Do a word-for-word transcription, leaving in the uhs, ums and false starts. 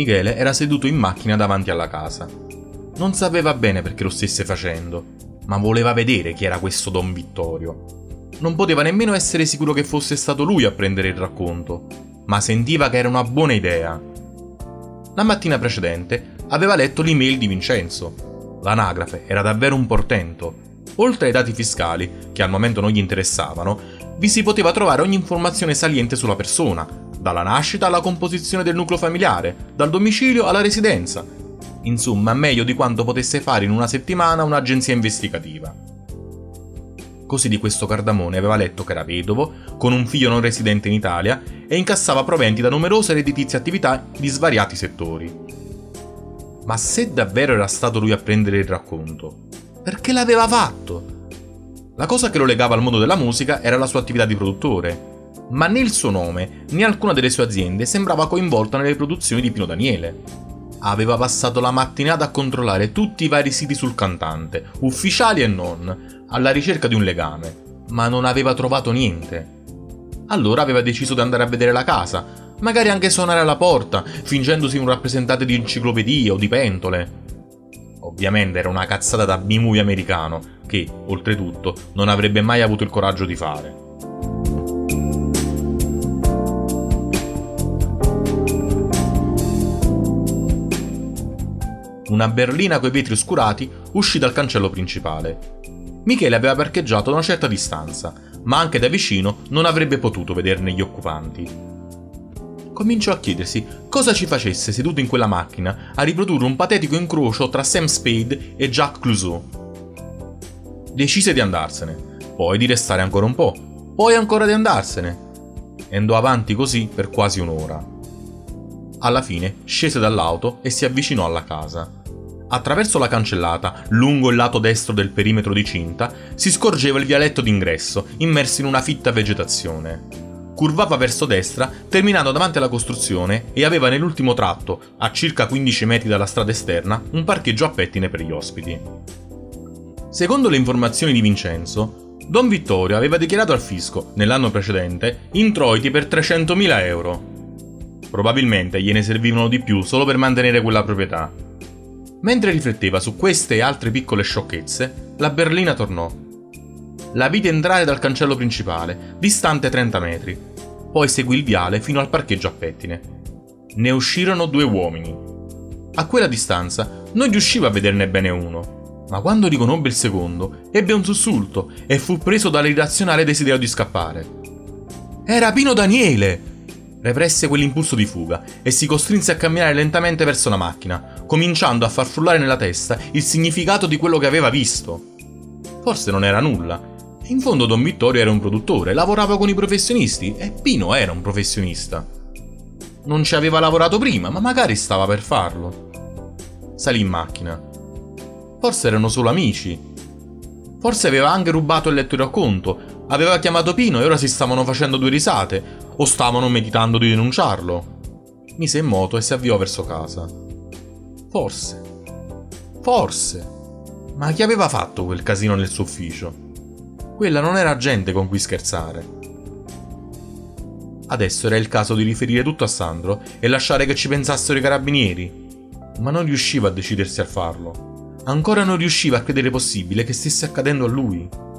Michele era seduto in macchina davanti alla casa. Non sapeva bene perché lo stesse facendo, ma voleva vedere chi era questo Don Vittorio. Non poteva nemmeno essere sicuro che fosse stato lui a prendere il racconto, ma sentiva che era una buona idea. La mattina precedente aveva letto l'email di Vincenzo. L'anagrafe era davvero un portento. Oltre ai dati fiscali, che al momento non gli interessavano, vi si poteva trovare ogni informazione saliente sulla persona, dalla nascita alla composizione del nucleo familiare, dal domicilio alla residenza. Insomma, meglio di quanto potesse fare in una settimana un'agenzia investigativa. Così di questo Cardamone aveva letto che era vedovo, con un figlio non residente in Italia e incassava proventi da numerose redditizie attività di svariati settori. Ma se davvero era stato lui a prendere il racconto, perché l'aveva fatto? La cosa che lo legava al mondo della musica era la sua attività di produttore, ma né il suo nome né alcuna delle sue aziende sembrava coinvolta nelle produzioni di Pino Daniele. Aveva passato la mattinata a controllare tutti i vari siti sul cantante, ufficiali e non, alla ricerca di un legame, ma non aveva trovato niente. Allora aveva deciso di andare a vedere la casa, magari anche suonare alla porta, fingendosi un rappresentante di enciclopedie o di pentole. Ovviamente era una cazzata da B-movie americano, che, oltretutto, non avrebbe mai avuto il coraggio di fare. Una berlina coi vetri oscurati uscì dal cancello principale. Michele aveva parcheggiato a una certa distanza, ma anche da vicino non avrebbe potuto vederne gli occupanti. Cominciò a chiedersi cosa ci facesse seduto in quella macchina a riprodurre un patetico incrocio tra Sam Spade e Jacques Clouseau. Decise di andarsene, poi di restare ancora un po', poi ancora di andarsene. E andò avanti così per quasi un'ora. Alla fine scese dall'auto e si avvicinò alla casa. Attraverso la cancellata, lungo il lato destro del perimetro di cinta, si scorgeva il vialetto d'ingresso, immerso in una fitta vegetazione. Curvava verso destra, terminando davanti alla costruzione, e aveva nell'ultimo tratto, a circa quindici metri dalla strada esterna, un parcheggio a pettine per gli ospiti. Secondo le informazioni di Vincenzo, Don Vittorio aveva dichiarato al fisco, nell'anno precedente, introiti per trecentomila euro. Probabilmente gliene servivano di più solo per mantenere quella proprietà. Mentre rifletteva su queste e altre piccole sciocchezze, la berlina tornò. La vide entrare dal cancello principale, distante trenta metri. Poi seguì il viale fino al parcheggio a pettine. Ne uscirono due uomini. A quella distanza non riusciva a vederne bene uno, ma quando riconobbe il secondo, ebbe un sussulto e fu preso dall'irrazionale desiderio di scappare. Era Pino Daniele! Represse quell'impulso di fuga e si costrinse a camminare lentamente verso la macchina, cominciando a far frullare nella testa il significato di quello che aveva visto. Forse non era nulla. In fondo Don Vittorio era un produttore, lavorava con i professionisti e Pino era un professionista. Non ci aveva lavorato prima, ma magari stava per farlo. Salì in macchina. Forse erano solo amici. Forse aveva anche rubato il letto di racconto, aveva chiamato Pino e ora si stavano facendo due risate, o stavano meditando di denunciarlo. Mise in moto e si avviò verso casa. Forse. Forse. Ma chi aveva fatto quel casino nel suo ufficio? Quella non era gente con cui scherzare. Adesso era il caso di riferire tutto a Sandro e lasciare che ci pensassero i carabinieri. Ma non riusciva a decidersi a farlo. Ancora non riusciva a credere possibile che stesse accadendo a lui.